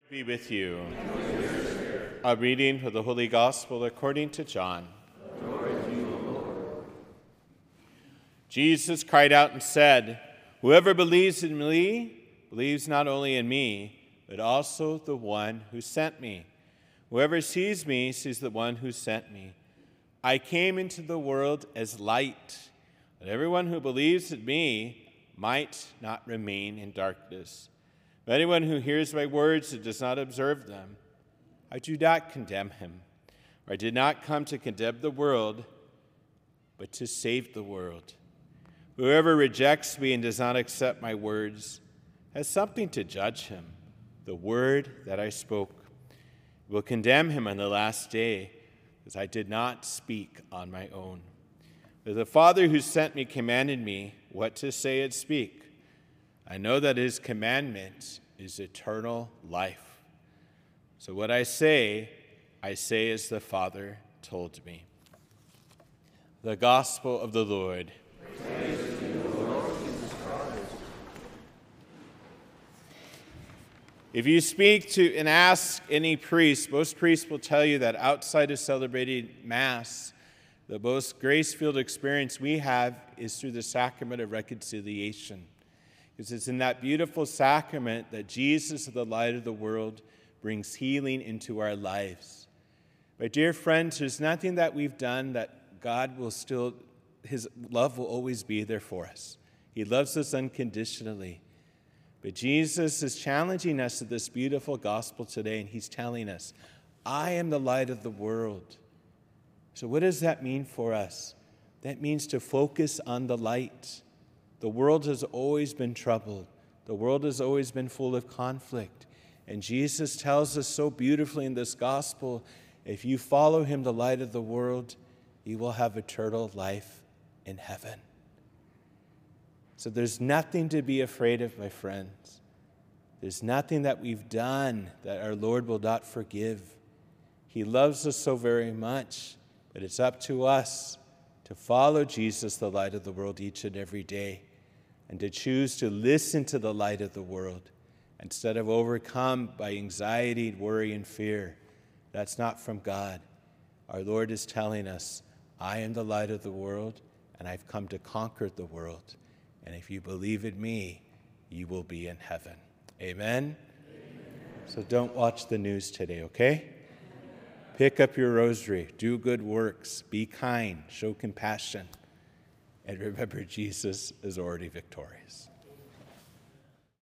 Be with you. A reading for the Holy Gospel according to John. Jesus cried out and said, "Whoever believes in me believes not only in me, but also the one who sent me. Whoever sees me sees the one who sent me. I came into the world as light, that everyone who believes in me might not remain in darkness. But anyone who hears my words and does not observe them, I do not condemn him. For I did not come to condemn the world, but to save the world. Whoever rejects me and does not accept my words has something to judge him. The word that I spoke will condemn him on the last day, because I did not speak on my own. But the Father who sent me commanded me what to say and speak. I know that his commandment is eternal life. So what I say as the Father told me." The Gospel of the Lord. Praise to you, Lord Jesus Christ. If you speak to and ask any priest, most priests will tell you that outside of celebrating Mass, the most grace-filled experience we have is through the sacrament of reconciliation. Because it's in that beautiful sacrament that Jesus, the light of the world, brings healing into our lives. My dear friends, there's nothing that we've done that God will still, his love will always be there for us. He loves us unconditionally. But Jesus is challenging us to this beautiful gospel today, and he's telling us, I am the light of the world. So what does that mean for us? That means to focus on the light. The world has always been troubled. The world has always been full of conflict. And Jesus tells us so beautifully in this gospel, if you follow him, the light of the world, you will have eternal life in heaven. So there's nothing to be afraid of, my friends. There's nothing that we've done that our Lord will not forgive. He loves us so very much, but it's up to us to follow Jesus, the light of the world, each and every day, and to choose to listen to the light of the world instead of overcome by anxiety, worry, and fear. That's not from God. Our Lord is telling us, I am the light of the world, and I've come to conquer the world. And if you believe in me, you will be in heaven. Amen? So don't watch the news today, okay? Pick up your rosary, do good works, be kind, show compassion, and remember Jesus is already victorious.